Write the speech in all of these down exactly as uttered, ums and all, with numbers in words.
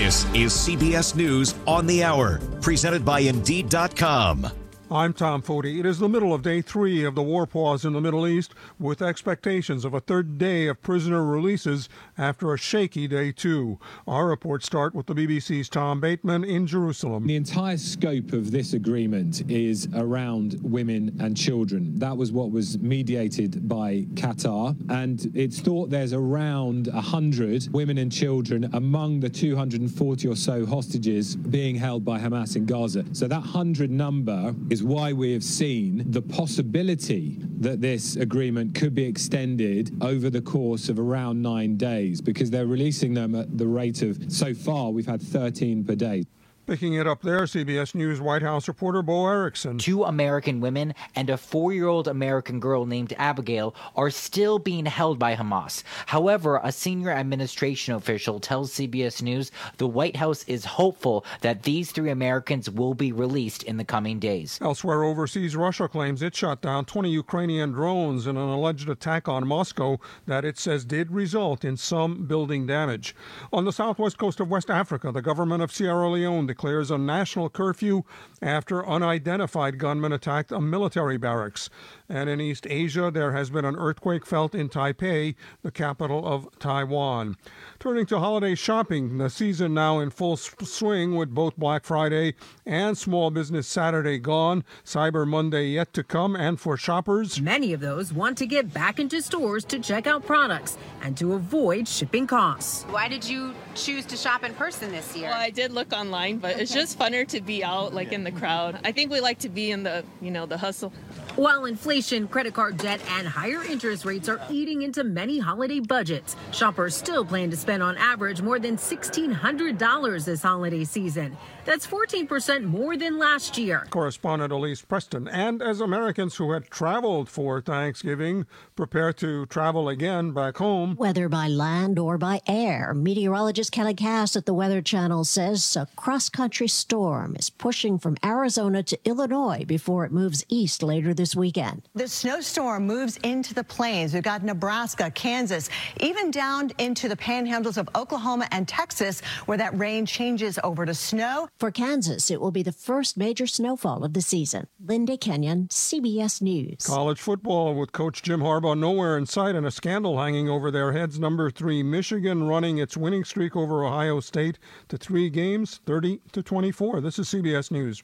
This is C B S News on the Hour, presented by Indeed dot com. I'm Tom Foti. It is the middle of day three of the war pause in the Middle East, with expectations of a third day of prisoner releases after a shaky day two. Our reports start with the B B C's Tom Bateman in Jerusalem. The entire scope of this agreement is around women and children. That was what was mediated by Qatar, and it's thought there's around one hundred women and children among the two hundred forty or so hostages being held by Hamas in Gaza. So that one hundred number is why we have seen the possibility that this agreement could be extended over the course of around nine days, because they're releasing them at the rate of, so far, we've had thirteen per day. Picking it up there, C B S News White House reporter Bo Erickson. Two American women and a four-year-old American girl named Abigail are still being held by Hamas. However, a senior administration official tells C B S News the White House is hopeful that these three Americans will be released in the coming days. Elsewhere overseas, Russia claims it shot down twenty Ukrainian drones in an alleged attack on Moscow that it says did result in some building damage. On the southwest coast of West Africa, the government of Sierra Leone declares a national curfew after unidentified gunmen attacked a military barracks. And in East Asia, there has been an earthquake felt in Taipei, the capital of Taiwan. Turning to holiday shopping, the season now in full swing with both Black Friday and Small Business Saturday gone, Cyber Monday yet to come, and for shoppers, many of those want to get back into stores to check out products and to avoid shipping costs. Why did you choose to shop in person this year? Well, I did look online, but it's just funner to be out, like, in the crowd. I think we like to be in the, you know, the hustle. While inflation, credit card debt, and higher interest rates are eating into many holiday budgets, shoppers still plan to spend on average more than sixteen hundred dollars this holiday season. That's fourteen percent more than last year. Correspondent Elise Preston. And as Americans who had traveled for Thanksgiving prepare to travel again back home, whether by land or by air, meteorologist Kelly Cass at the Weather Channel says a cross-country storm is pushing from Arizona to Illinois before it moves east later this weekend. The snowstorm moves into the plains. We've got Nebraska, Kansas, even down into the panhandles of Oklahoma and Texas, where that rain changes over to snow. For Kansas, it will be the first major snowfall of the season. Linda Kenyon, C B S News. College football with Coach Jim Harbaugh nowhere in sight and a scandal hanging over their heads. Number three, Michigan running its winning streak over Ohio State to three games, thirty to twenty-four. This is C B S News.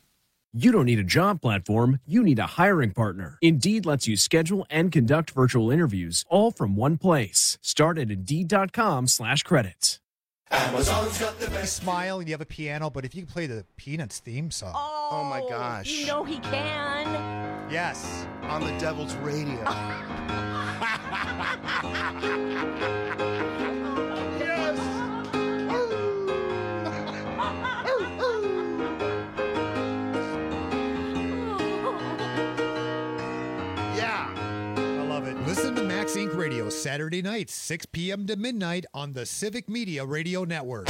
You don't need a job platform, you need a hiring partner. Indeed lets you schedule and conduct virtual interviews all from one place. Start at Indeed.com slash credits. Amazon's got the best. You smile and you have a piano, but if you can play the Peanuts theme song. Oh, oh my gosh. You know he can. Yes, on the Devil's Radio. Listen to Max Inc Radio Saturday nights, six p.m. to midnight on the Civic Media Radio Network.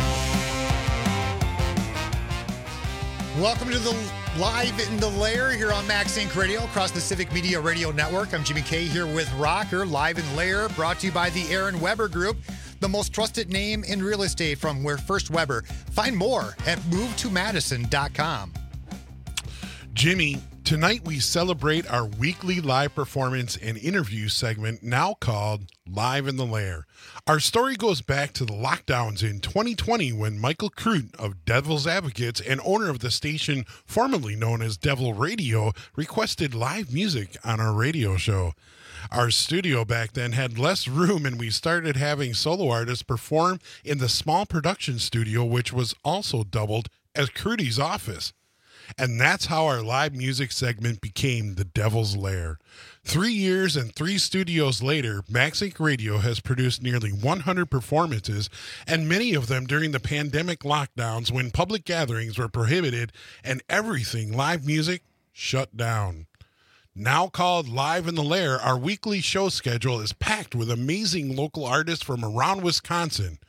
Welcome to the Live in the Lair here on Max Inc Radio across the Civic Media Radio Network. I'm Jimmy K here with Rocker. Live in the Lair brought to you by the Aaron Weber Group, the most trusted name in real estate from Where First Weber. Find more at move to madison dot com. Jimmy, tonight we celebrate our weekly live performance and interview segment, now called Live in the Lair. Our story goes back to the lockdowns in twenty twenty when Michael Crute of Devil's Advocates and owner of the station formerly known as Devil Radio requested live music on our radio show. Our studio back then had less room, and we started having solo artists perform in the small production studio, which was also doubled as Crute's office. And that's how our live music segment became the Devil's Lair. Three years and three studios later, Max Inc Radio has produced nearly one hundred performances, and many of them during the pandemic lockdowns when public gatherings were prohibited and everything live music shut down. Now called Live in the Lair, our weekly show schedule is packed with amazing local artists from around Wisconsin.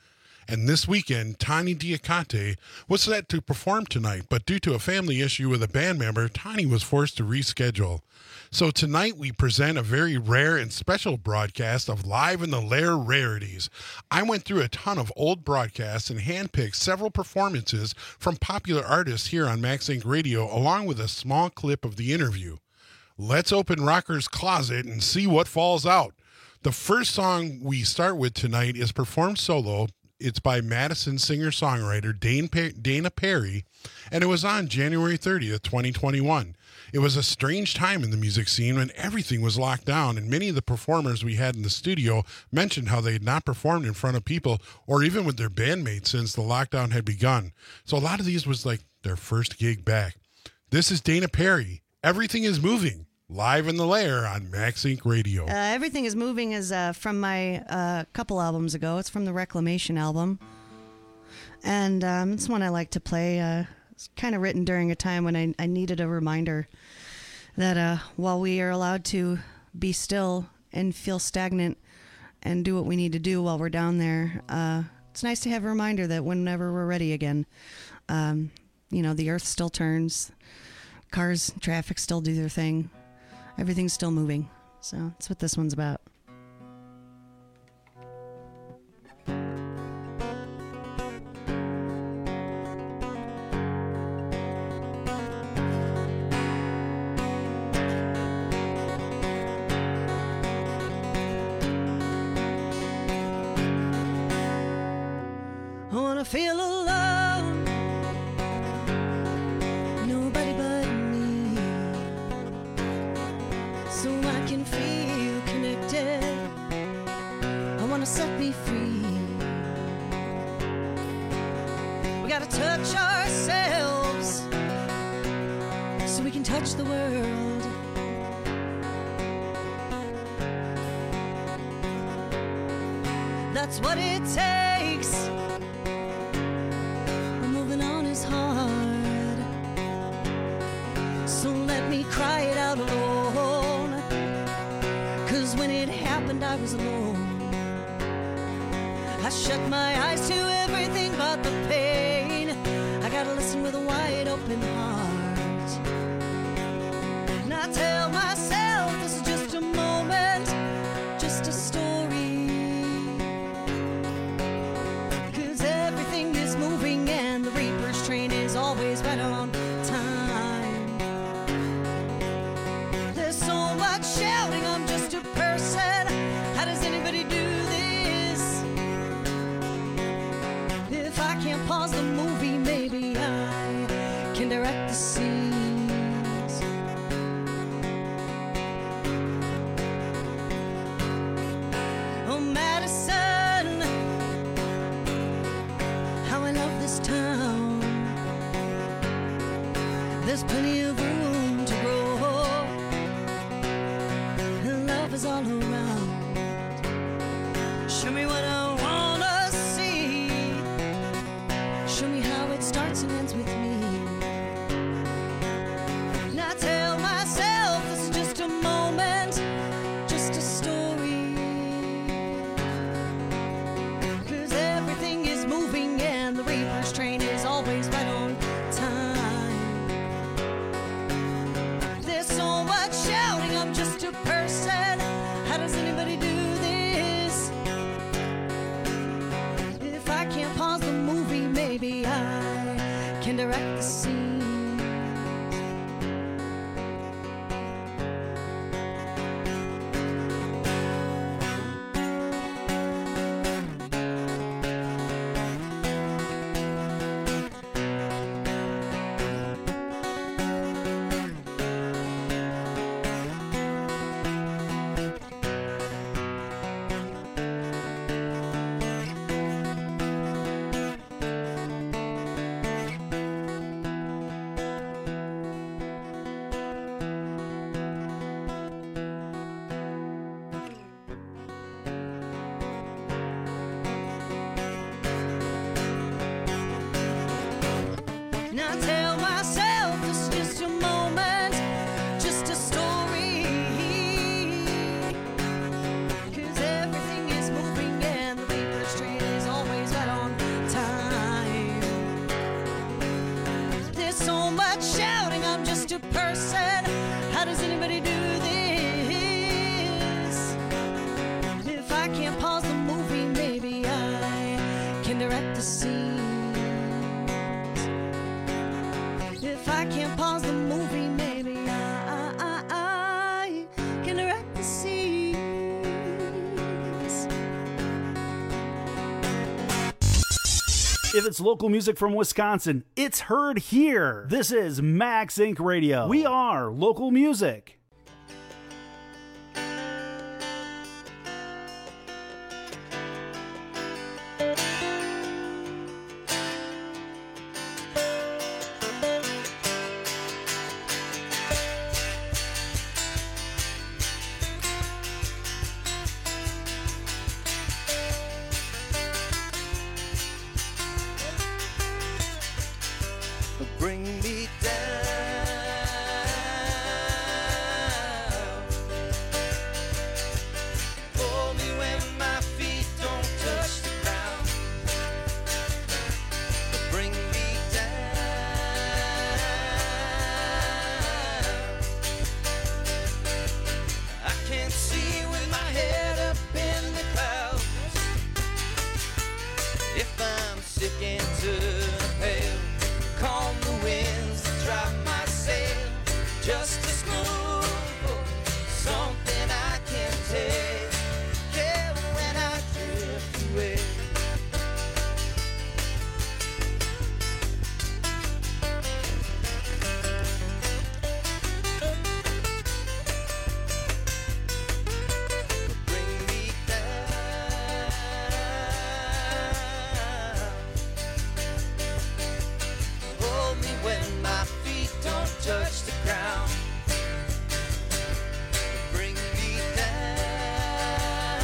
And this weekend, Tani Diacate was set to perform tonight, but due to a family issue with a band member, Tani was forced to reschedule. So tonight we present a very rare and special broadcast of Live in the Lair rarities. I went through a ton of old broadcasts and handpicked several performances from popular artists here on Max Inc Radio, along with a small clip of the interview. Let's open Rocker's closet and see what falls out. The first song we start with tonight is performed solo. It's by Madison singer-songwriter Dana Perry, and it was on January thirtieth, twenty twenty-one. It was a strange time in the music scene when everything was locked down, and many of the performers we had in the studio mentioned how they had not performed in front of people or even with their bandmates since the lockdown had begun. So a lot of these was like their first gig back. This is Dana Perry. Everything is Moving, live in the Lair on Max Inc Radio. Uh, Everything is Moving is uh, from my uh, couple albums ago. It's from the Reclamation album. And um, it's one I like to play. Uh, it's kind of written during a time when I, I needed a reminder that uh, while we are allowed to be still and feel stagnant and do what we need to do while we're down there, uh, it's nice to have a reminder that whenever we're ready again, um, you know, the earth still turns, cars, traffic still do their thing, everything's still moving. So that's what this one's about. I wanna feel alone, nobody but me, so I can feel connected. I wanna set me free. We gotta touch ourselves so we can touch the world. That's what it takes. Moving on is hard, so let me cry it out alone. Cause when it happened I was alone. I shut my eyes to everything but the pain. I gotta listen with a wide open heart. And I tell myself this is just a moment, just a story. Cause everything is moving and the Reaper's train is always right on time. There's so much shouting, I'm just a person. How does anybody do this? If I can't pause the movie, maybe I can direct the scenes. Oh, Madison, how I love this town. There's plenty of room to grow, and love is all around. Show me what I wanna see. Show me how it starts and ends with me. And I tell myself this is just a moment, just a story. Cause everything is moving and the Reaper's train is always right on time. There's so much shouting, I'm just a person. How does anybody do this? If I can't pause the movie, maybe I can direct the scene. Now I tell myself it's just a moment, just a story. Cause everything is moving and the Reaper's train is always right on the scenes. If I can't pause the movie, maybe I, I, I can direct the scenes. If it's local music from Wisconsin, it's heard here. This is Max Inc Radio. We are local music. Bring me down. Hold me when my feet don't touch the ground. Bring me down. I can't see with my head up in the clouds. If I'm sick and too pale, calm the winds that drop my sail. Just a smooth, something I can take. Yeah, when I drift away. Bring me down. Hold me when my feet don't touch the ground. Bring me down.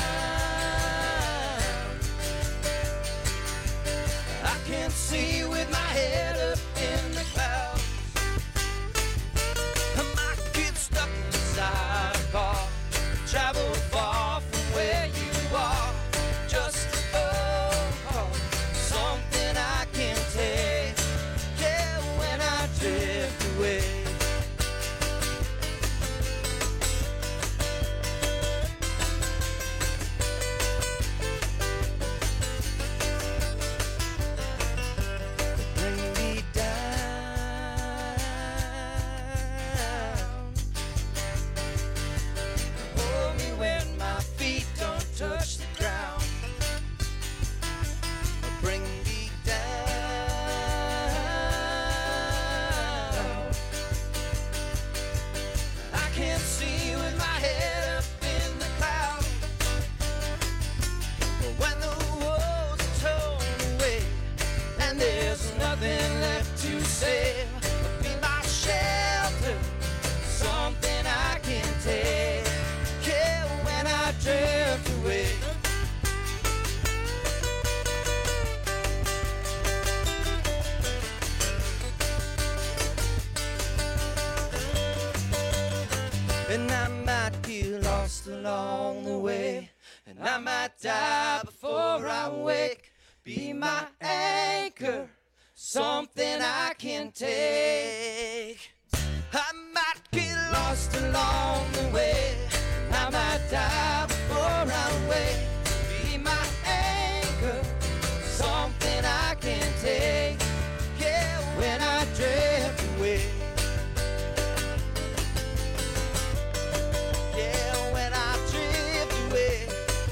I can't see with my head up in the clouds. I might get stuck inside a car, travel far from where you are. Just a phone call, something I can take. Yeah, when I drift away. Bring me down. Hold me when my feet don't touch the ground. Bring me down. I can't see with my head up in the clouds. But when the walls are torn away and there's nothing left to say, be my shelter, something I can take. Yeah, when I drift away. And I might get lost along the way, and I might die before I wake. Be my anchor, something I can take. I might get lost along the way, and I might die before I wake. Be my anchor, something I can take. Yeah, when I drift away. Yeah, when I drift away.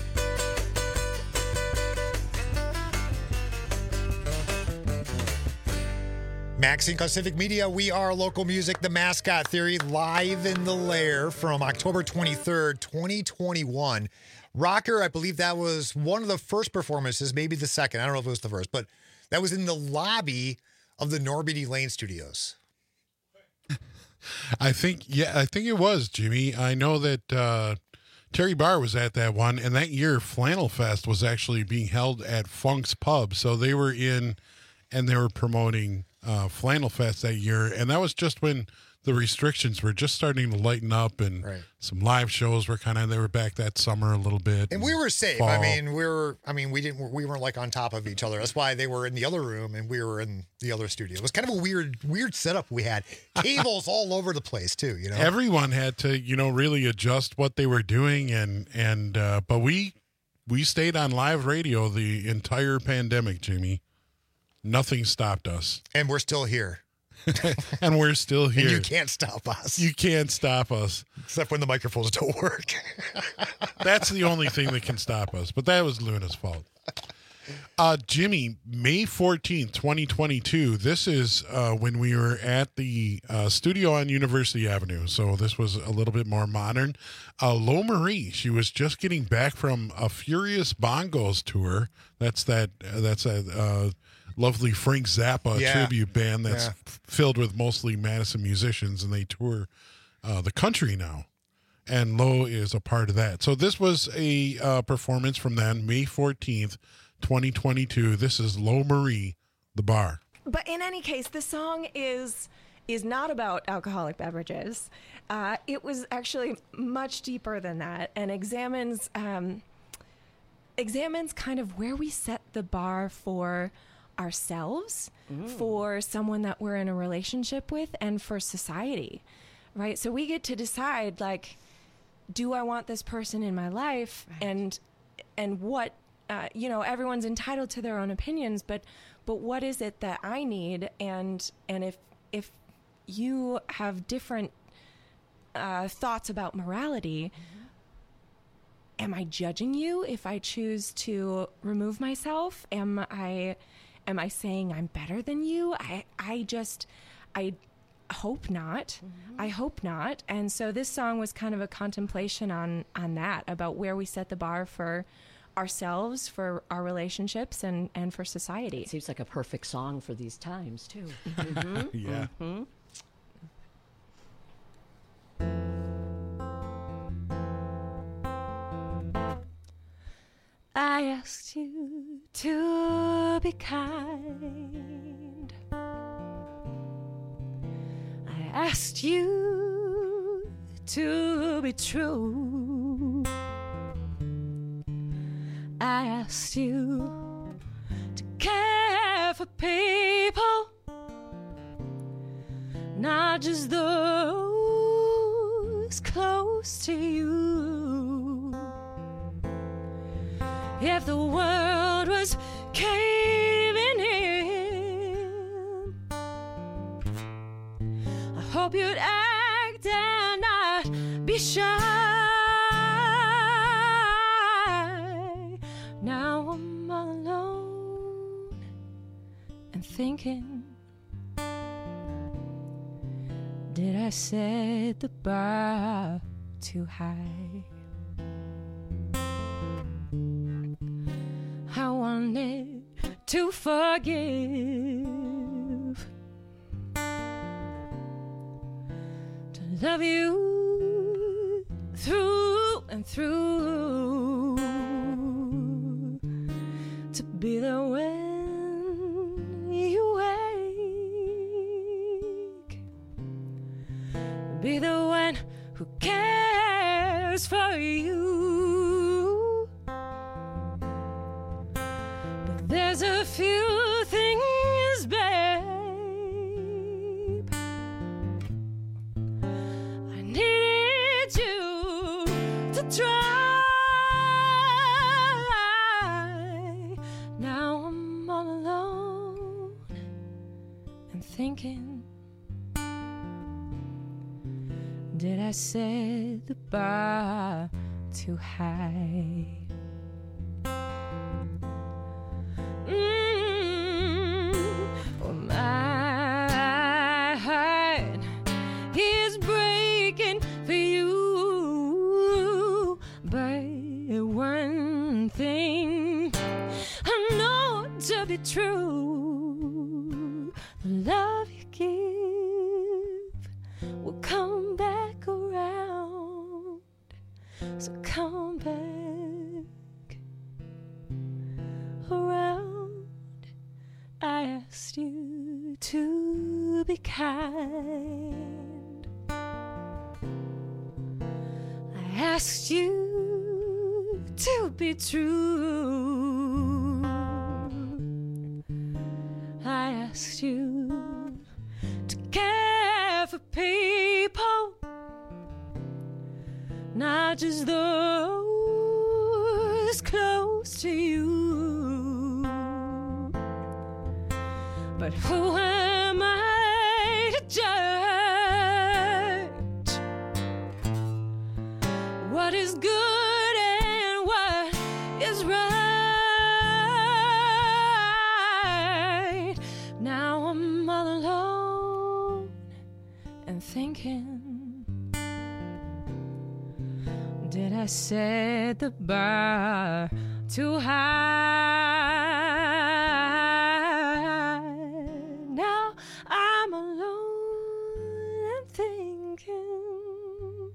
Max Inc on Civic Media. We are local music. The Mascot Theory live in the Lair from October twenty-third, twenty twenty-one. Rocker, I believe that was one of the first performances, maybe the second. I don't know if it was the first, but that was in the lobby of the Normandy Lane Studios. I think, yeah, I think it was, Jimmy. I know that uh, Terry Barr was at that one, and that year Flannel Fest was actually being held at Funk's Pub. So they were in, and they were promoting uh, Flannel Fest that year, and that was just when the restrictions were just starting to lighten up, and right. some live shows were kind of, they were back that summer a little bit. And we were safe. fall. I mean, we were, I mean, we didn't, we weren't like on top of each other. That's why they were in the other room and we were in the other studio. It was kind of a weird, weird setup we had. Cables all over the place too, you know? Everyone had to, you know, really adjust what they were doing, and, and, uh, but we, we stayed on live radio the entire pandemic, Jimmy. Nothing stopped us. And we're still here. And we're still here. And you can't stop us. You can't stop us. Except when the microphones don't work. That's the only thing that can stop us. But that was Luna's fault. Uh, Jimmy, May fourteenth, twenty twenty-two, this is uh, when we were at the uh, studio on University Avenue. So this was a little bit more modern. Uh, Lo Marie, she was just getting back from a Furious Bongos tour. That's that. Uh, that's a uh, lovely Frank Zappa Yeah. tribute band that's Yeah. f- filled with mostly Madison musicians, and they tour uh, the country now. And Lo is a part of that. So this was a uh, performance from then, May fourteenth, twenty twenty-two. This is Lo Marie, The Bar. But in any case, the song is is not about alcoholic beverages. Uh, it was actually much deeper than that, and examines um, examines kind of where we set the bar for ourselves, Mm. for someone that we're in a relationship with, and for society. Right? So we get to decide, like, do I want this person in my life, and and what. Uh, you know, everyone's entitled to their own opinions, but but what is it that I need? And and if if you have different uh, thoughts about morality, mm-hmm. am I judging you if I choose to remove myself? Am I am I saying I'm better than you? I I just I hope not. Mm-hmm. I hope not. And so this song was kind of a contemplation on on that, about where we set the bar for ourselves, for our relationships, and, and for society. It seems like a perfect song for these times, too. Mm-hmm. Yeah. Mm-hmm. I asked you to be kind. I asked you to be true. I asked you to care for people, not just those close to you. If the world was caving in, I hope you'd act and not be shy. Now I'm all alone and thinking, did I set the bar too high? I wanted to forgive, to love you through and through, to be there when you wake, be the one who cares for you. But there's a few things, babe, I needed you to try. Now I'm all alone and thinking, did I set the bar too high? Mm, well, my heart is breaking for you, but one thing I know to be true, the love you give will come back around. So come back around. I asked you to be kind. I asked you to be true. I asked you to care for people, not just those this close to you. But who am I to judge what is good and what is right? Now I'm all alone and thinking, did I set the bar too high? Now I'm alone and thinking,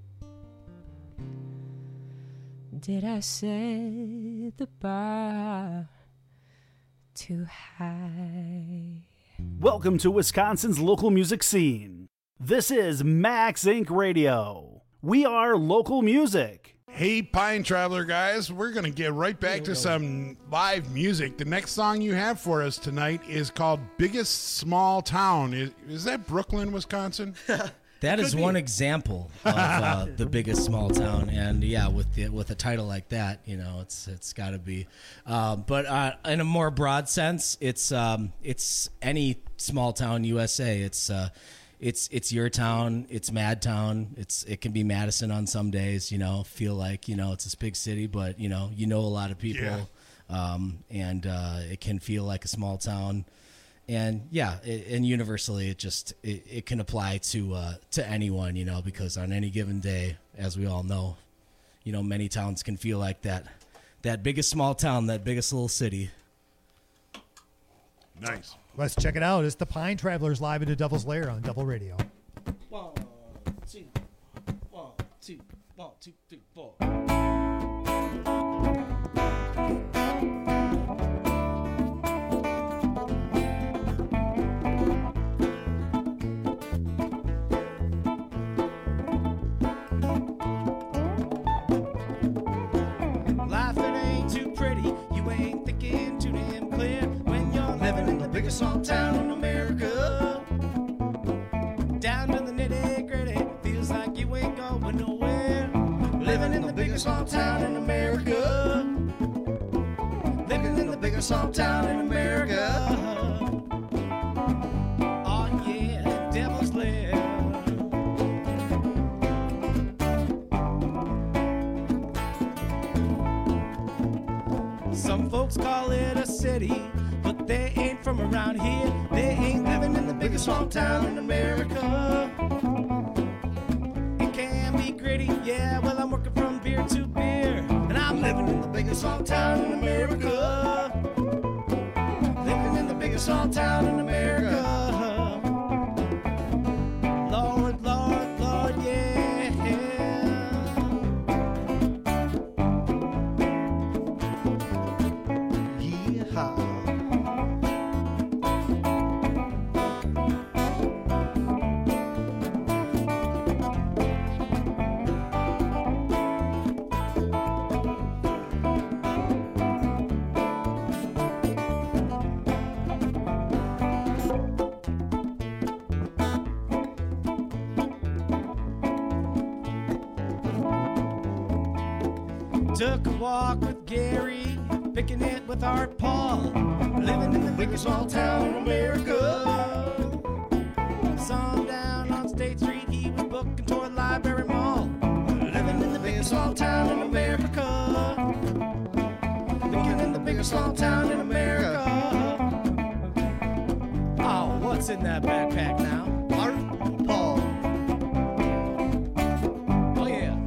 did I set the bar too high? Welcome to Wisconsin's local music scene. This is Max Incorporated. Radio. We are local music. Hey, Pine Traveler guys, we're going to get right back to some live music. The next song you have for us tonight is called Biggest Small Town. Is, is that Brooklyn, Wisconsin? That is Could one be. example of uh, the biggest small town, and yeah, with the, with a title like that, you know, it's it's got to be. Uh, but uh, in a more broad sense, it's um, it's any small town U S A. It's uh, it's it's your town. It's Mad Town. It's it can be Madison on some days. You know, feel like you know it's this big city, but you know you know a lot of people, Yeah. um, and uh, it can feel like a small town. And yeah, it, and universally, it just it, it can apply to uh, to anyone, you know, because on any given day, as we all know, you know, many towns can feel like that that biggest small town, that biggest little city. Nice. Let's check it out. It's the Pine Travelers live at the Devil's Lair on Devil Radio. One, two, one, two, one, two, three, four. Life, it ain't too pretty. You ain't thinking too damn clear when you're living in the biggest small town in America. Down to the nitty gritty, feels like you ain't going nowhere. Living in the biggest small town in America. Living in the biggest small town in America. Oh yeah, Devil's Lair. Some folks call it a city, but they ain't from around here. They ain't living in the biggest small town in America. It can be gritty, yeah, well I'm working from beer to beer. And I'm living in the biggest small town in America. Living in the biggest small town in America. Lord, Lord, Lord, yeah. Took a walk with Gary, picking it with Art Paul, living in the biggest small town in America. Saw him down on State Street, he was booking toward Library Mall, living in the biggest small town in America. Living in the biggest small town in America. Oh, what's in that backpack now? Art Paul. Oh yeah.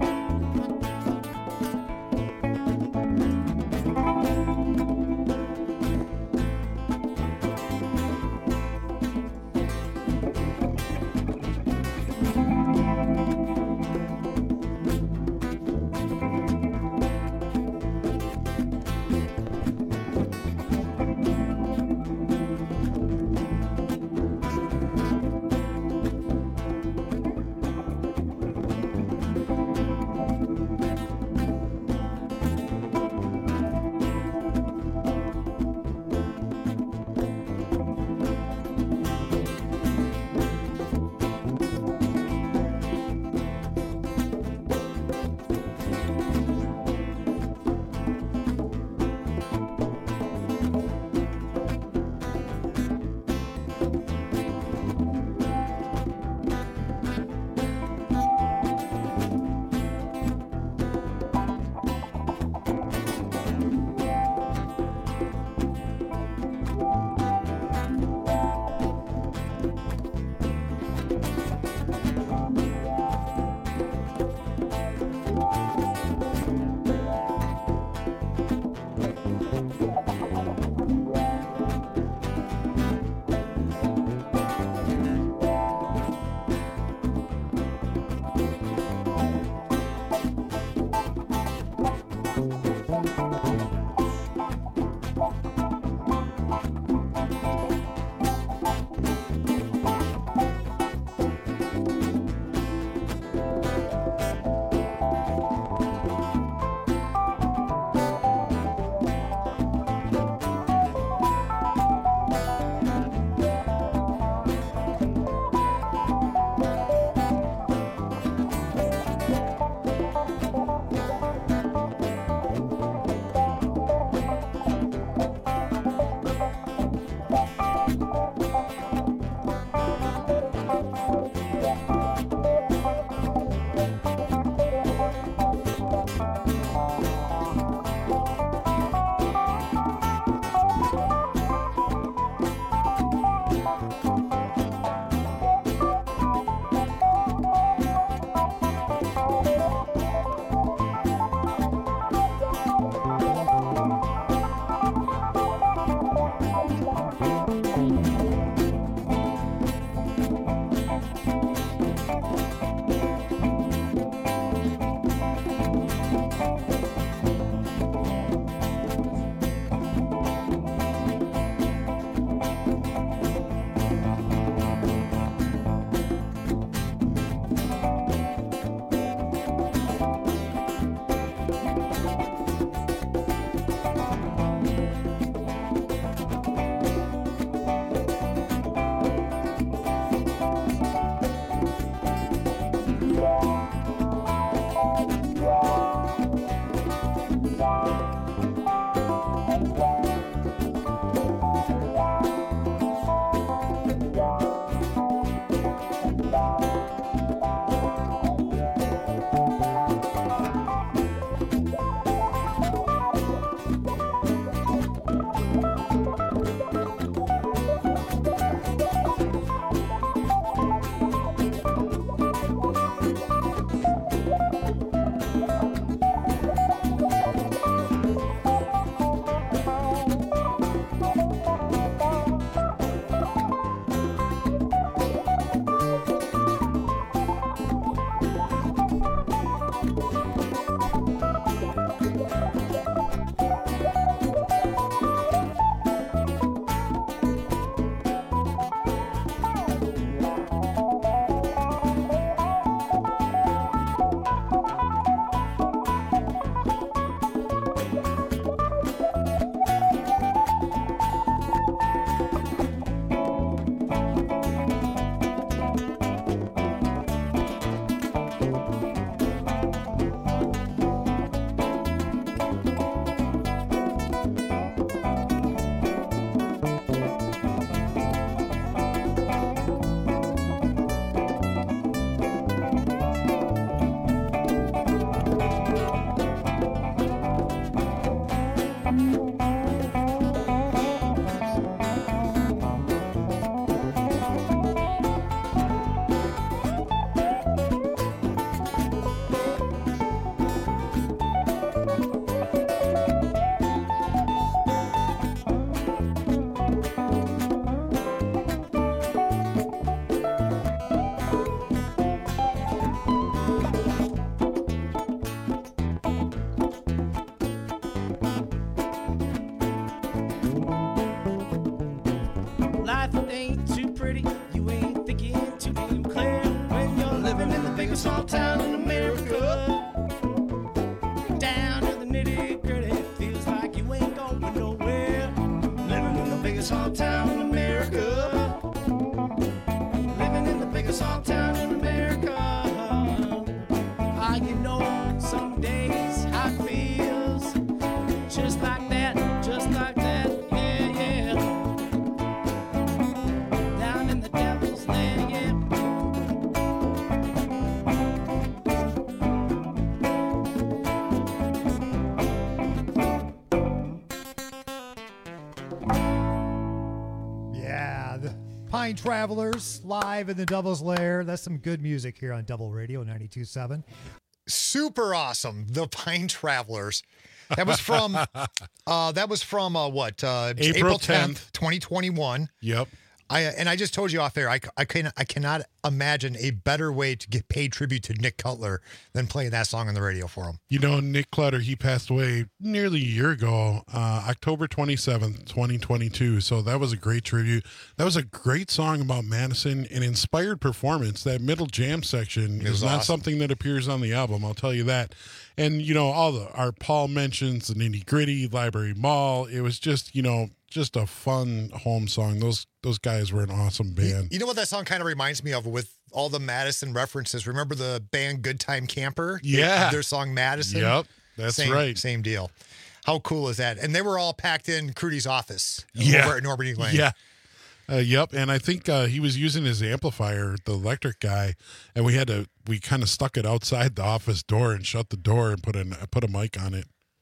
Pine Travelers, live in the Devil's Lair. That's some good music here on Double Radio ninety-two point seven. Super awesome. The Pine Travelers. That was from, uh, that was from uh, what? Uh, April tenth, twenty twenty-one. Yep. I, and I just told you off air, I, I, can, I cannot imagine a better way to get paid tribute to Nick Cutler than playing that song on the radio for him. You know, Nick Clutter, he passed away nearly a year ago, uh, October twenty-seventh, twenty twenty-two. So that was a great tribute. That was a great song about Madison, an inspired performance. That middle jam section It was is not awesome. something that appears on the album, I'll tell you that. And, you know, all the, our Paul mentions, the Nitty Gritty, Library Mall, it was just, you know, just a fun home song. Those those guys were an awesome band. You know what that song kind of reminds me of with all the Madison references? Remember the band Good Time Camper? Yeah. Their song Madison? Yep, that's same, right. Same deal. How cool is that? And they were all packed in Crudy's office Yeah. over at Normandy Lane. Yeah. Uh, yep, and I think uh, he was using his amplifier, the electric guy, and we had to we kind of stuck it outside the office door and shut the door and put an put a mic on it.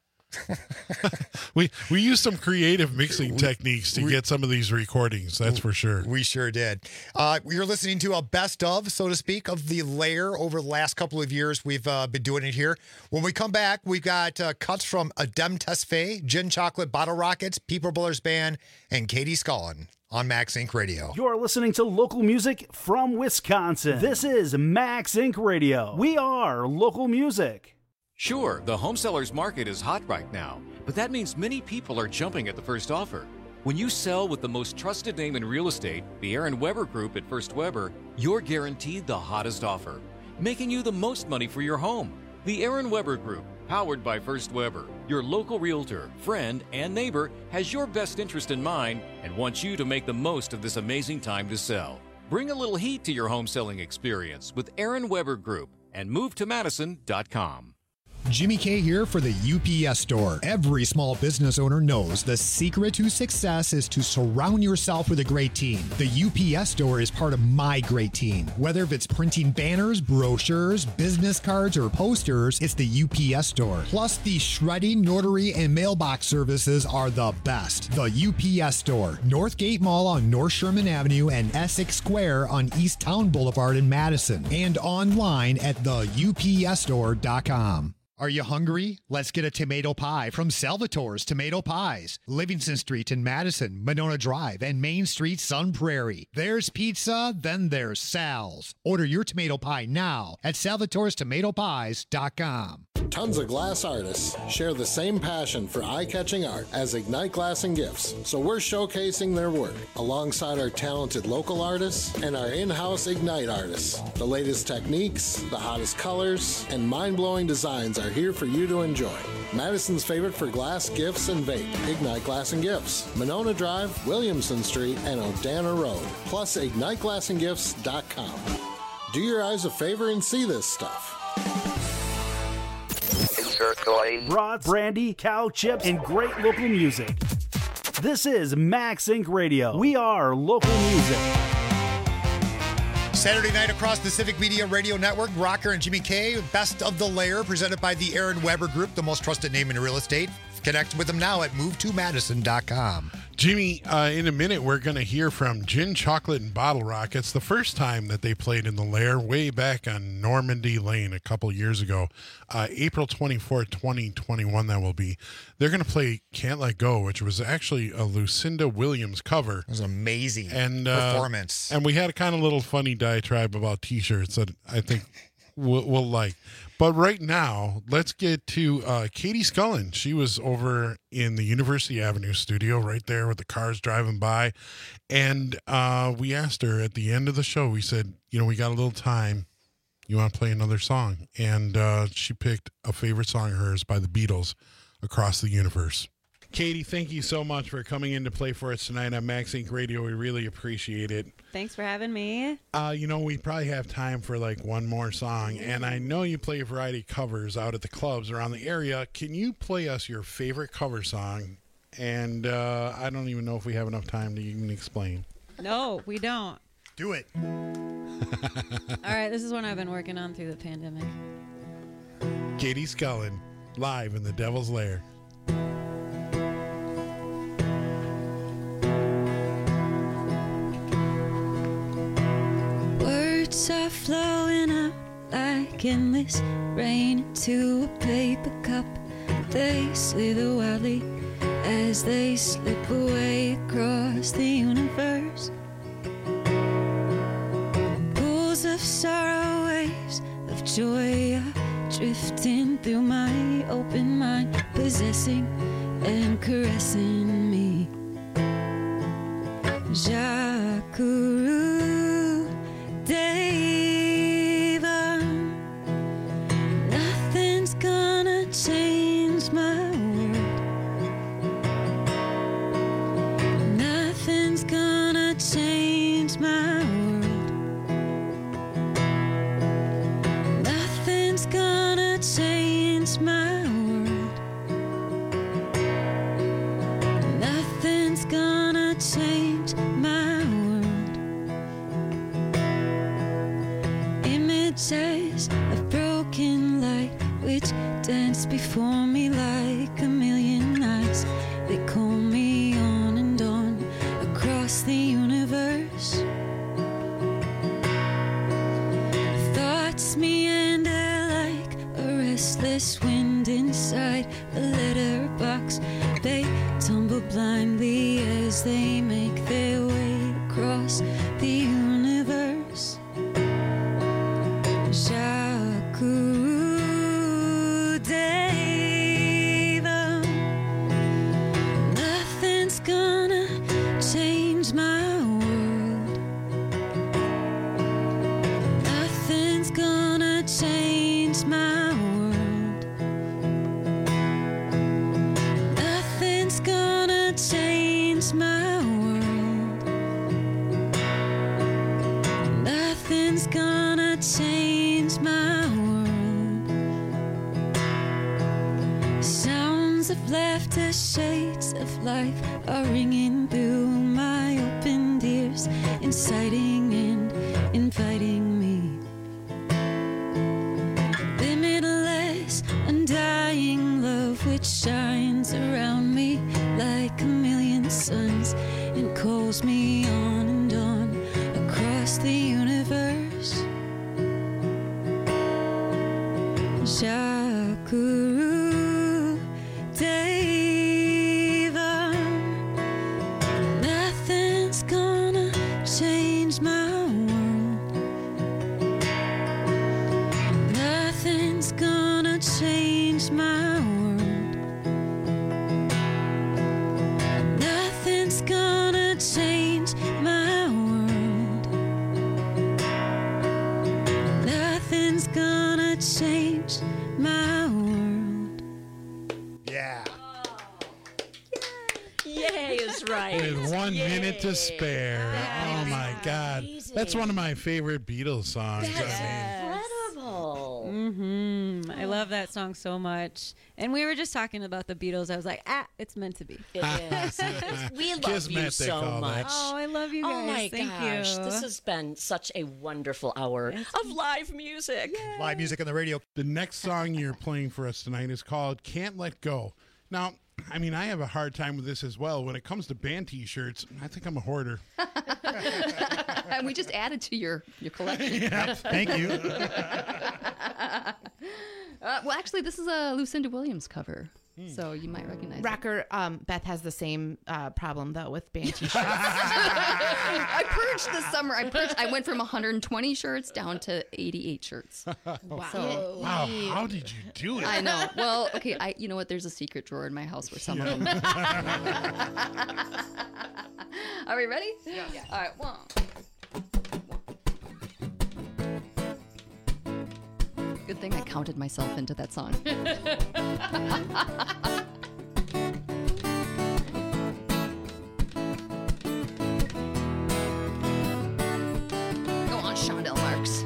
we we used some creative mixing techniques to we- get some of these recordings. That's for sure. We sure did. Uh, you're listening to a best of, so to speak, of the Lair over the last couple of years. We've uh, been doing it here. When we come back, we've got uh, cuts from Adem Tesfaye, Gin Chocolate, Bottle Rockets, People Brothers Band, and Katie Scullin on Max Inc Radio. You're listening to local music from Wisconsin. This is Max Inc Radio. We are local music. Sure, the home sellers market is hot right now, but that means many people are jumping at the first offer. When you sell with the most trusted name in real estate, the Aaron Weber Group at First Weber, you're guaranteed the hottest offer, making you the most money for your home. The Aaron Weber Group, powered by First Weber, your local realtor, friend, and neighbor, has your best interest in mind and wants you to make the most of this amazing time to sell. Bring a little heat to your home selling experience with Aaron Weber Group and move to madison dot com. Jimmy K here for the U P S Store. Every small business owner knows the secret to success is to surround yourself with a great team. The U P S Store is part of my great team. Whether if it's printing banners, brochures, business cards, or posters, it's the U P S Store. Plus, the shredding, notary, and mailbox services are the best. The U P S Store, Northgate Mall on North Sherman Avenue and Essex Square on East Town Boulevard in Madison, and online at the U P S store dot com. Are you hungry? Let's get a tomato pie from Salvatore's Tomato Pies. Livingston Street in Madison, Monona Drive, and Main Street, Sun Prairie. There's pizza, then there's Sal's. Order your tomato pie now at salvatores tomato pies dot com. Tons of glass artists share the same passion for eye-catching art as Ignite Glass and Gifts, so we're showcasing their work alongside our talented local artists and our in-house Ignite artists. The latest techniques, the hottest colors, and mind-blowing designs are here for you to enjoy. Madison's favorite for glass, gifts, and vape, Ignite Glass and Gifts, Monona Drive, Williamson Street, and Odana Road, plus ignite glass and gifts dot com. Do your eyes a favor and see this stuff. Brats, brandy, cow chips, and great local music. This is Max Inc Radio. We are local music. Saturday night across the Civic Media Radio Network, Rocker and Jimmy K, Best of the Lair, presented by the Aaron Weber Group, the most trusted name in real estate. Connect with them now at move to madison dot com. Jimmy, uh, in a minute, we're going to hear from Gin Chocolate and Bottle Rockets, the first time that they played in the Lair, way back on Normandy Lane a couple years ago. Uh, April twenty-fourth, twenty twenty-one, that will be. They're going to play Can't Let Go, which was actually a Lucinda Williams cover. It was an amazing and, uh, performance. And we had a kind of little funny diatribe about T-shirts that I think we'll, we'll like. But right now, let's get to uh, Katie Scullin. She was over in the University Avenue studio right there with the cars driving by. And uh, we asked her at the end of the show, we said, you know, we got a little time. You want to play another song? And uh, she picked a favorite song of hers by the Beatles, Across the Universe. Katie, thank you so much for coming in to play for us tonight on Max Inc Radio. We really appreciate it. Thanks for having me. Uh, you know, we probably have time for like one more song, and I know you play a variety of covers out at the clubs around the area. Can you play us your favorite cover song? And uh, I don't even know if we have enough time to even explain. No, we don't. Do it. All right, this is one I've been working on through the pandemic. Katie Scullin, live in the Devil's Lair. like endless rain into a paper cup. They slither wildly as they slip away across the universe. Pools of sorrow, waves of joy are drifting through my open mind, possessing and caressing me. Jackaroo Deva, nothing's gonna change my world. Nothing's gonna change my world. Nothing's gonna change my world. Nothing's gonna change my world. Images of broken light which dance before me like a million eyes. They call me on and on across the universe. Thoughts meander like a restless wind inside a letterbox. They tumble blindly as they make their way across the universe. Jackaroo Deva, nothing's gonna change my world. Nothing's gonna change my world. Nothing's gonna change my world. Nothing's gonna change my world. Sounds of laughter, shades of life are ringing through my opened ears, inciting and inviting me. Limitless, undying love which shines around me like a million suns and calls me on and on across the universe. Jackaroo Deva, nothing's gonna change my world. Nothing's gonna change my world. Nothing's gonna change my world. Nothing's gonna change my world. Yeah. Yay is right. With one Yay. minute to spare. Oh my God. That's one of my favorite Beatles songs. That's I mean, incredible. Mm-hmm. I love that song so much. And we were just talking about the Beatles. I was like, ah, it's meant to be. It is. It is. We love Kismet, you they so call that. much. Oh, I love you guys. Oh my Thank gosh. you. This has been such a wonderful hour of live music. Live music on the radio. the next song you're playing for us tonight is called Can't Let Go. Now, I mean, I have a hard time with this as well. When it comes to band T-shirts, I think I'm a hoarder. And we just added to your, your collection. Yeah, thank you. uh, well, actually, this is a Lucinda Williams cover, so you might recognize it. Rocker, um, Beth has the same uh, problem though with band T-shirts. I purged this summer. I purged. I went from one hundred twenty shirts down to eighty-eight shirts. Wow. So, Wow, how did you do it? I know. Well, okay. I. You know what? There's a secret drawer in my house where some of them. Are we ready? Yeah. All right. One. Good thing I counted myself into that song. Go on, Shondell Marks.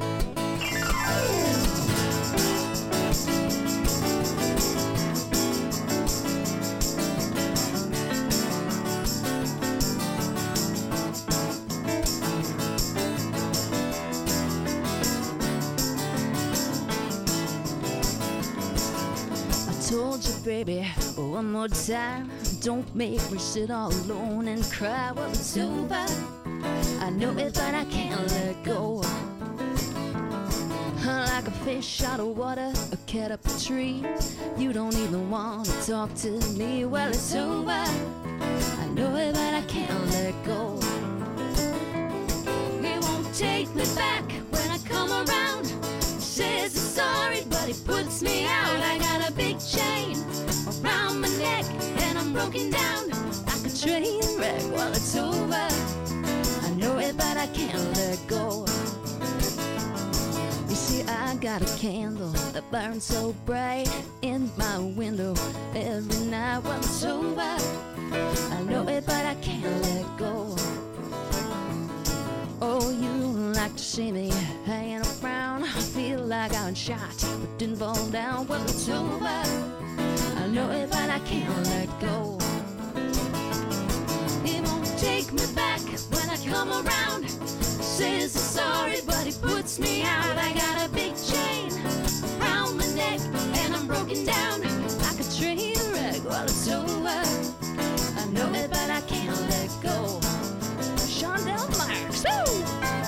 Told you, baby, one more time. Don't make me sit all alone and cry. Well, it's over. I know it, but I can't let go. Like like a fish out of water, a cat up a tree. You don't even want to talk to me. Well, it's over. I know it, but I can't let go. He won't take me back when I come around. Says he's sorry, but he puts me out. I got a big chain around my neck, and I'm broken down like a train wreck. Well, it's over. I know it, but I can't let go. You see, I got a candle that burns so bright in my window every night. Well, it's over. I know it, but I can't let go. Oh, you like to see me hanging around. I feel like I was shot, but didn't fall down. Well, it's over. I know it, but I can't let go. He won't take me back when I come around. Says he's sorry, but he puts me out. I got a big chain around my neck, and I'm broken down like a train wreck. Well, it's over. I know it, but I can't let go. Shondell Marks, woo!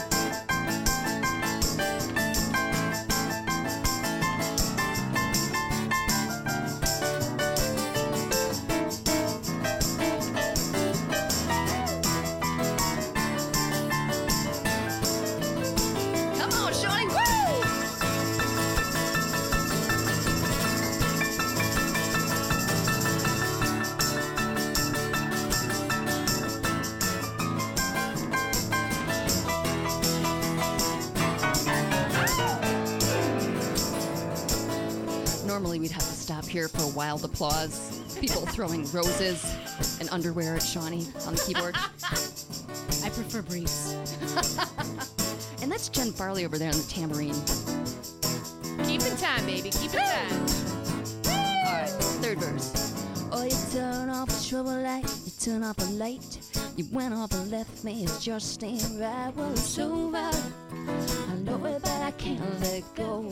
Normally we'd have to stop here for wild applause. People throwing roses and underwear at Shawnee on the keyboard. I prefer briefs. And that's Jen Farley over there on the tambourine. Keep in time, baby. Keep in time. All right, third verse. Oh, you turn off the trouble light, you turn off the light. You went off and left me, it just ain't right. Well, it's over. I know it, but I can't let go.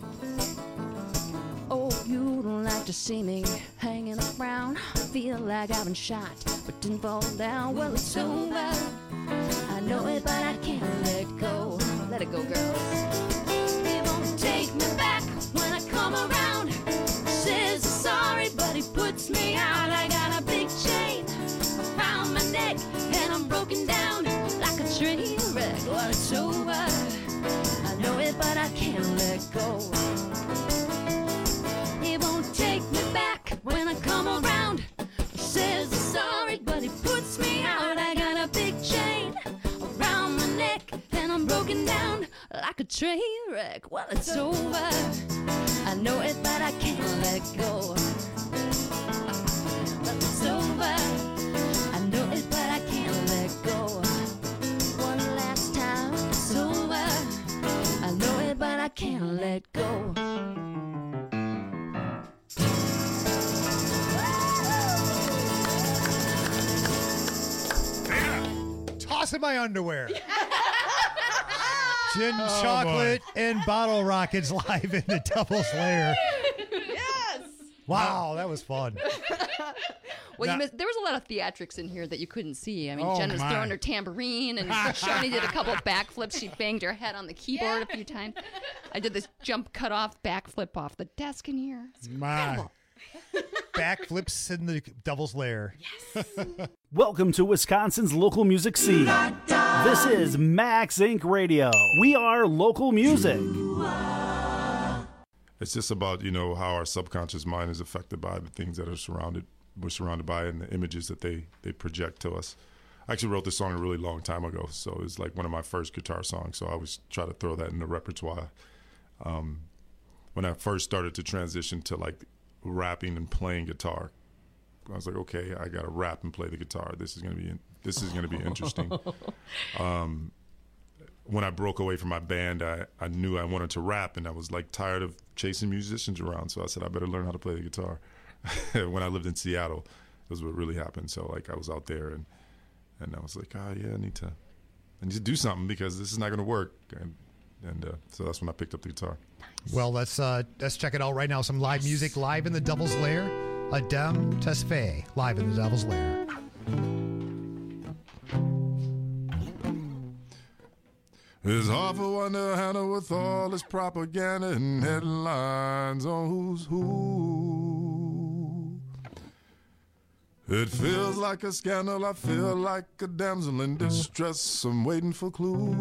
Oh, you don't like to see me hanging around. Feel like I've been shot, but didn't fall down. Well, it's over. I know it, but I can't let go. Let it go, girls. He won't take me back when I come around. Says he's sorry, but he puts me out. I got a big chain around my neck, and I'm broken down like a train wreck. Well, it's over. I know it, but I can't let go. He won't take me back when I come around. Says he's sorry, but he puts me out. I got a big chain around my neck, and I'm broken down like a train wreck. Well, it's over. I know it, but I can't let go. Well, it's over. I know it, but I can't let go. One last time, it's over. I know it, but I can't let go. Tossing my underwear. Gin, Oh, chocolate, and bottle rockets live in the Devil's Lair. Yes! Wow, that was fun. Well, Now- you missed, there was a lot of theatrics in here that you couldn't see. I mean, Oh, Jen was my. throwing her tambourine, and Shawnee did a couple of backflips. She banged her head on the keyboard a few times. I did this jump cut off backflip off the desk in here. It's incredible. Backflips in the Devil's Lair. Welcome to Wisconsin's local music scene. This is Max Inc Radio. We are local music. It's just about, you know, how our subconscious mind is affected by the things that are surrounded, we're surrounded by, and the images that they, they project to us. I actually wrote this song a really long time ago, so it was like one of my first guitar songs, so I always try to throw that in the repertoire. Um, when I first started to transition to like rapping and playing guitar, I was like, okay, I got to rap and play the guitar. This is gonna be this is gonna be interesting. um, when I broke away from my band, I, I knew I wanted to rap, and I was like tired of chasing musicians around. So I said I better learn how to play the guitar. When I lived in Seattle, it was what really happened. So like I was out there, and and I was like, oh yeah, I need to I need to do something because this is not gonna work. And and uh, so that's when I picked up the guitar. Well, let's uh, let's check it out right now. Some live music live in the Devil's Lair. Adam Tesfaye live in the Devil's Lair. It's hard for one to handle with all this propaganda and headlines on who's who. It feels like a scandal, I feel like a damsel in distress. I'm waiting for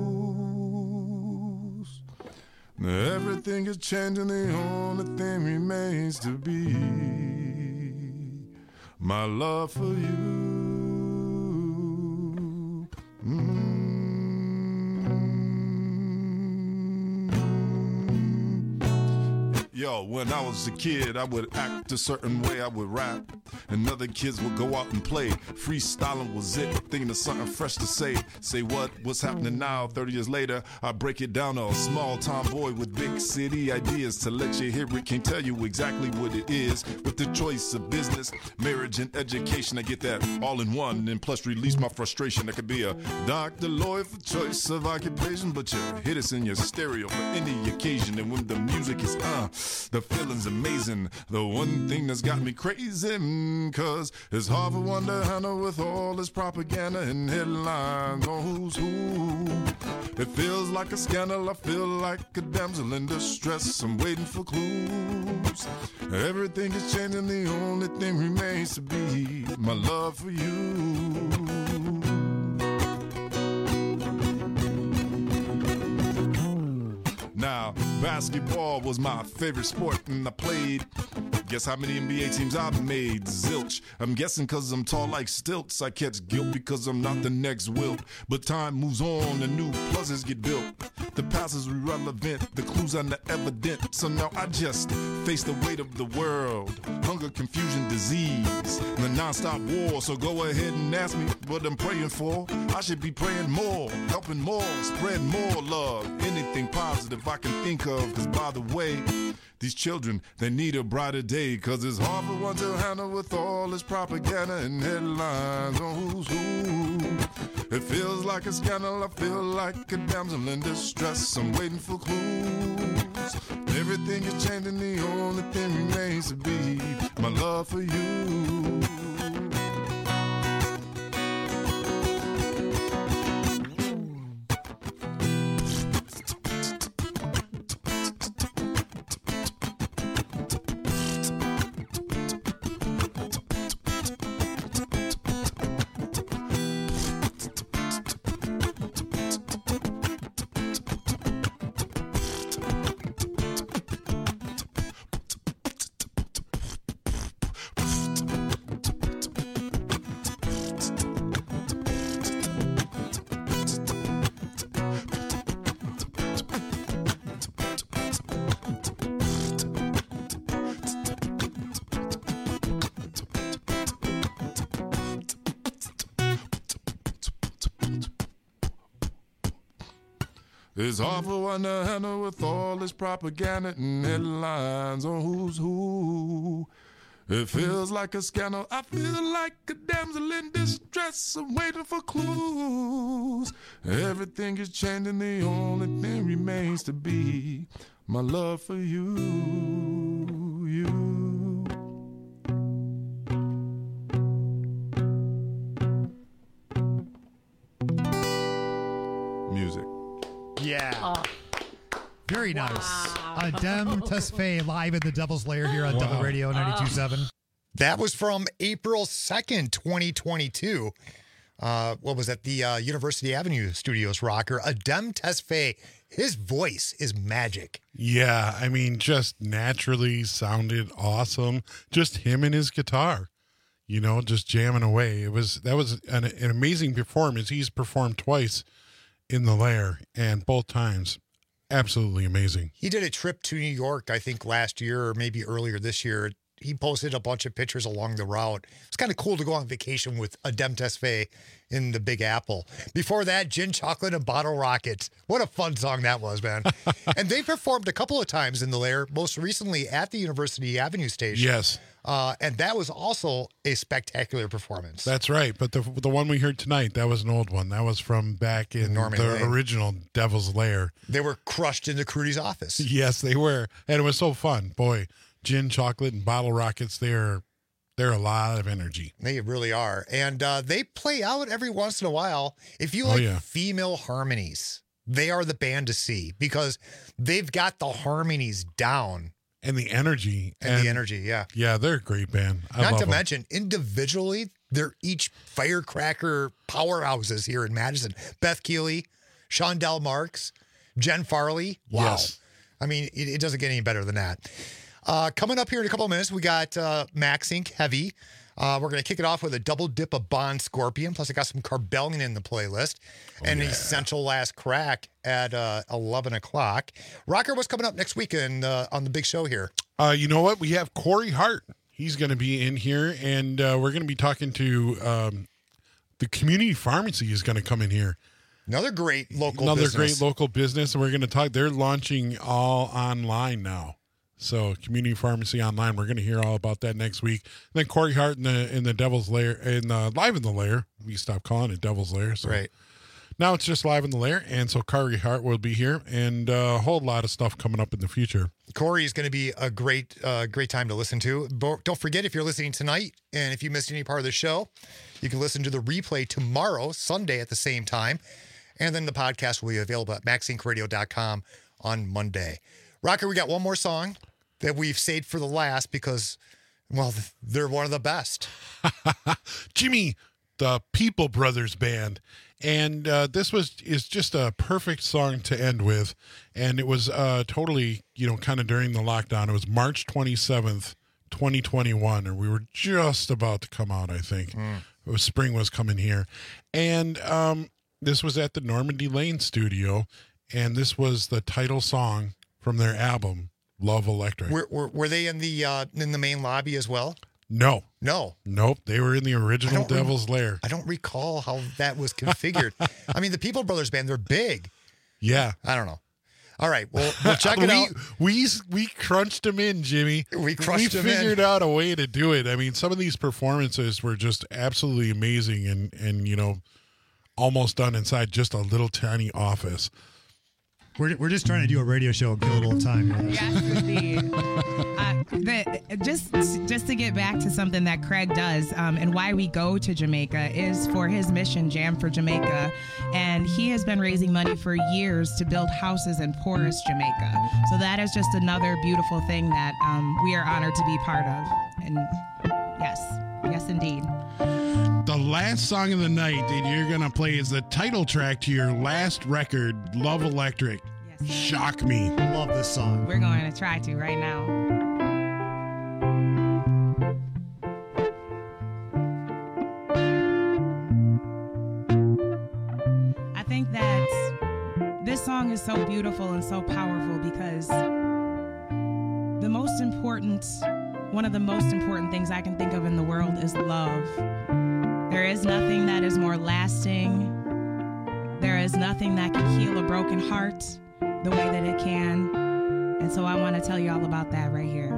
clues. Everything is changing, the only thing remains to be my love for you. Mm. Yo, when I was a kid, I would act a certain way, I would rap, and other kids would go out and play. Freestyling was it, thinking of something fresh to say. Say what, what's happening now, thirty years later, I break it down to a small town boy with big city ideas. To let you hear it, can't tell you exactly what it is. With the choice of business, marriage, and education, I get that all in one, and plus release my frustration. I could be a doctor, lawyer for choice of occupation, but you hit us in your stereo for any occasion. And when the music is uh the feeling's amazing. The one thing that's got me crazy, cause it's hard for one to handle with all this propaganda and headlines on who's who. It feels like a scandal, I feel like a damsel in distress. I'm waiting for clues. Everything is changing, the only thing remains to be my love for you. Now, basketball was my favorite sport, and I played. Guess how many N B A teams I've made? Zilch. I'm guessing cause I'm tall like stilts. I catch guilt because I'm not the next Wilt. But time moves on and new pluses get built. The past is irrelevant, the clues are not evident. So now I just face the weight of the world. Hunger, confusion, disease, and the non-stop war. So go ahead and ask me what I'm praying for. I should be praying more, helping more, spread more love. Anything positive I can think of. Cause by the way, these children, they need a brighter day. Cause it's hard for one to handle with all this propaganda and headlines on who's who. It feels like a scandal, I feel like a damsel in distress. I'm waiting for clues. Everything is changing, the only thing remains to be my love for you. It's hard for one to handle with all this propaganda and headlines on who's who. It feels like a scandal, I feel like a damsel in distress. I'm waiting for clues. Everything is changing, the only thing remains to be my love for you, you. Music. Yeah. Oh. Very nice. Wow. Adem Tesfaye live in the Devil's Lair here on wow. Double Radio ninety-two point seven. That was from April second, twenty twenty-two. Uh, what was that? The uh, University Avenue Studios rocker, Adem Tesfaye. His voice is magic. Yeah, I mean, just naturally sounded awesome. Just him and his guitar, you know, just jamming away. It was that was an, an amazing performance. He's performed twice in the Lair, and both times, absolutely amazing. He did a trip to New York, I think, last year or maybe earlier this year. He posted a bunch of pictures along the route. It's kind of cool to go on vacation with Adem Tesfaye in the Big Apple. Before that, Gin, Chocolate, and Bottle Rockets. What a fun song that was, man. And they performed a couple of times in the Lair, most recently at the University Avenue station. Yes. Uh, and that was also a spectacular performance. That's right. But the the one we heard tonight, that was an old one. That was from back in Norman the Lane. original Devil's Lair. They were crushed into Crudy's office. Yes, they were. And it was so fun. Boy, Gin, Chocolate, and Bottle Rockets, they're, they're a lot of energy. They really are. And uh, they play out every once in a while. If you Oh, like yeah. female harmonies, they are the band to see because they've got the harmonies down. And the energy. And, and the energy, yeah. Yeah, they're a great band. I Not love to them. mention, individually, they're each firecracker powerhouses here in Madison. Beth Keeley, Shondell Marks, Jen Farley. Wow. Yes. I mean, it, it doesn't get any better than that. Uh, coming up here in a couple of minutes, we got uh, Max Incorporated. Heavy. Uh, we're going to kick it off with a double dip of Bon Scorpion. Plus, I got some Carbellion in the playlist. Oh, and yeah. Essential Last Crack at uh, eleven o'clock. Rocker, what's coming up next week in, uh, on the big show here? Uh, you know what? We have Corey Hart. He's going to be in here, and uh, we're going to be talking to um, the community pharmacy is going to come in here. Another great local Another business. great local business, and we're going to talk. They're launching all online now. So, Community Pharmacy Online, we're going to hear all about that next week. And then Corey Hart in the in the Devil's Lair, in uh, Live in the Lair. We stopped calling it Devil's Lair. So right. Now it's just Live in the Lair, and so Corey Hart will be here, and uh, a whole lot of stuff coming up in the future. Corey is going to be a great, uh, great time to listen to. But don't forget, if you're listening tonight, and if you missed any part of the show, you can listen to the replay tomorrow, Sunday at the same time. And then the podcast will be available at max inc radio dot com on Monday. Rocker, we got one more song that we've saved for the last because, well, they're one of the best. Jimmy, the People Brothers Band. And uh, this was is just a perfect song to end with. And it was uh, totally, you know, kind of during the lockdown. It was March twenty-seventh, twenty twenty-one, and we were just about to come out, I think. Mm. It was, spring was coming here. And um, this was at the Normandy Lane studio, and this was the title song from their album, Love Electric. Were, were, were they in the uh, in the main lobby as well? No. No. Nope. They were in the original Devil's re- Lair. I don't recall how that was configured. I mean, the People Brothers Band, they're big. Yeah. I don't know. All right. Well, we'll check it we, out. We we crunched them in, Jimmy. We crushed we them in. We figured out a way to do it. I mean, some of these performances were just absolutely amazing and, and you know, almost done inside just a little tiny office. We're, we're just trying to do a radio show and kill a little time here. Yes, indeed. uh, but just just to get back to something that Craig does, um, and why we go to Jamaica is for his mission, Jam for Jamaica, and he has been raising money for years to build houses in poorest Jamaica. So that is just another beautiful thing that um, we are honored to be part of. And yes, yes, indeed. The last song of the night that you're going to play is the title track to your last record, Love Electric. Yes. Shock Me. Love this song. We're going to try to right now. I think that this song is so beautiful and so powerful because the most important, one of the most important things I can think of in the world is love. There is nothing that is more lasting. There is nothing that can heal a broken heart the way that it can. And so I want to tell you all about that right here.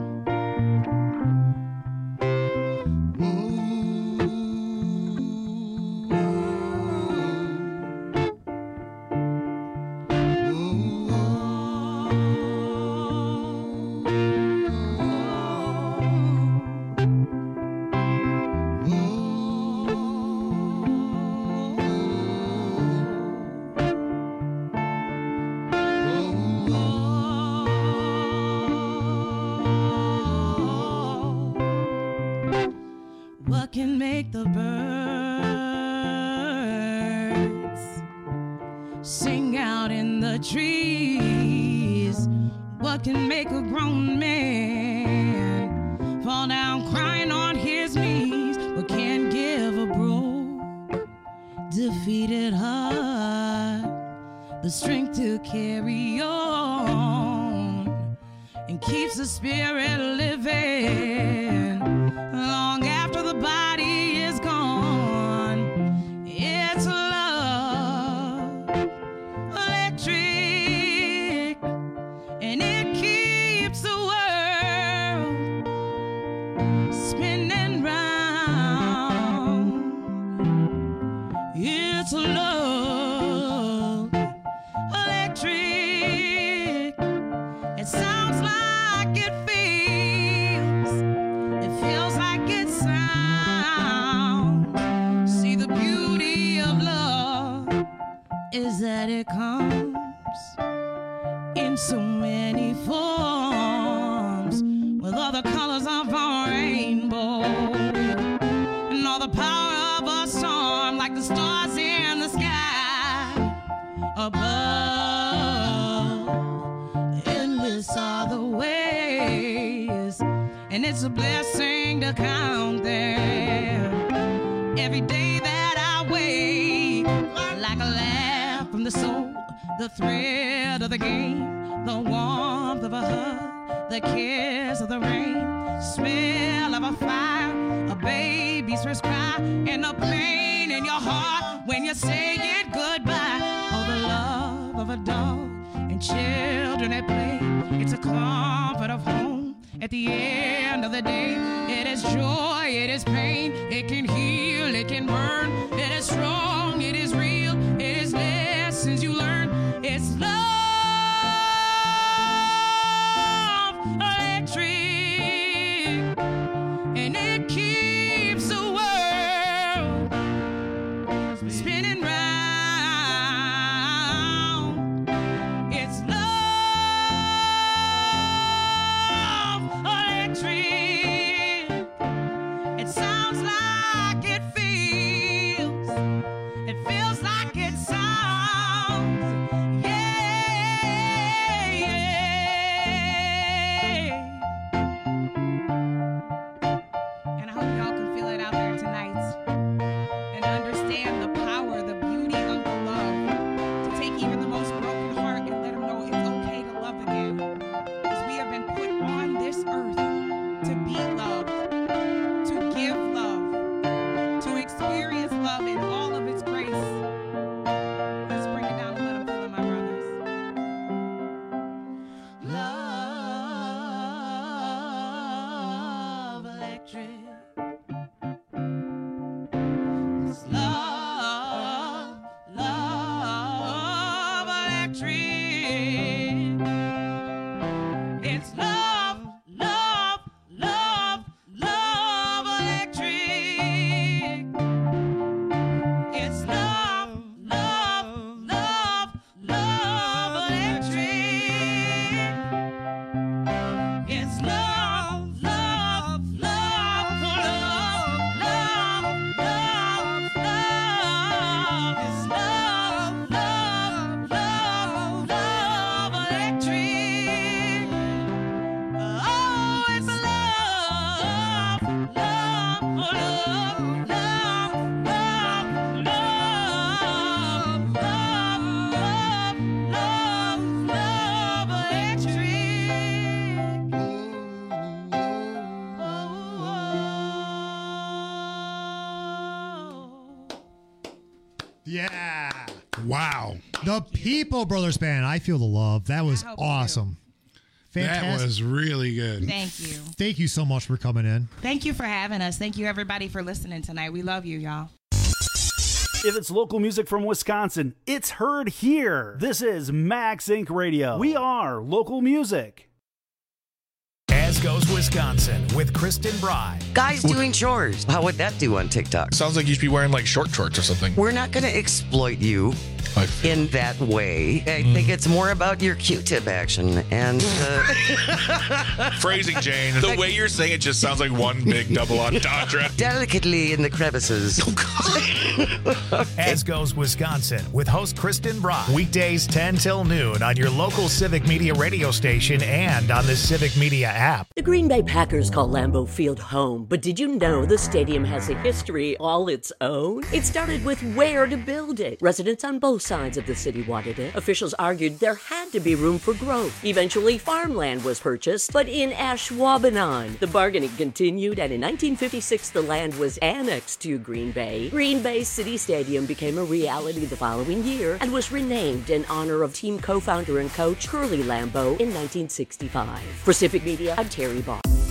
What can make the birds sing out in the trees? What can make a grown man fall down crying on his knees? What can give a broke, defeated heart the strength to carry on and keeps the spirit living long after the body is gone? It's love electric, and it keeps the world spinning round. It's love electric. It sounds like it feels, it power of a storm, like the stars in the sky above. Endless are the ways, and it's a blessing to count them. Every day that I wake, like a laugh from the soul, the thread of the game, the warmth of a hug, the kiss of the rain, smell of a fire, a baby's first cry, and the pain in your heart when you say it goodbye. Oh, the love of a dog and children at play. It's a comfort of home. At the end of the day, it is joy, it is pain, it can heal, it can burn, it is strong, it is real, it is lessons you learn. It's love, electric, and it keeps the world spinning round. It's love, electric. It sounds like it feels. It feels like it sounds. Yeah. Wow. The People Brothers Band. I Feel the Love. That was awesome. Fantastic. That was really good. Thank you. Thank you so much for coming in. Thank you for having us. Thank you, everybody, for listening tonight. We love you, y'all. If it's local music from Wisconsin, it's heard here. This is Max Incorporated. Radio. We are local music. As Goes Wisconsin with Kristen Bry. Guys doing chores. How would that do on TikTok? Sounds like you should be wearing like short shorts or something. We're not going to exploit you in that way. I mm. think it's more about your Q-tip action and uh... phrasing, Jane. The way you're saying it just sounds like one big double entendre. Delicately in the crevices. Okay. As Goes Wisconsin with host Kristen Bry. Weekdays ten till noon on your local Civic Media radio station and on the Civic Media app. The Green Bay Packers call Lambeau Field home, but did you know the stadium has a history all its own? It started with where to build it. Residents on both sides of the city wanted it. Officials argued there had to be room for growth. Eventually, farmland was purchased, but in Ashwaubenon. The bargaining continued, and in nineteen fifty-six, the land was annexed to Green Bay. Green Bay City Stadium became a reality the following year and was renamed in honor of team co-founder and coach Curly Lambeau in nineteen sixty-five. For Civic Media, I'm Terry Barr.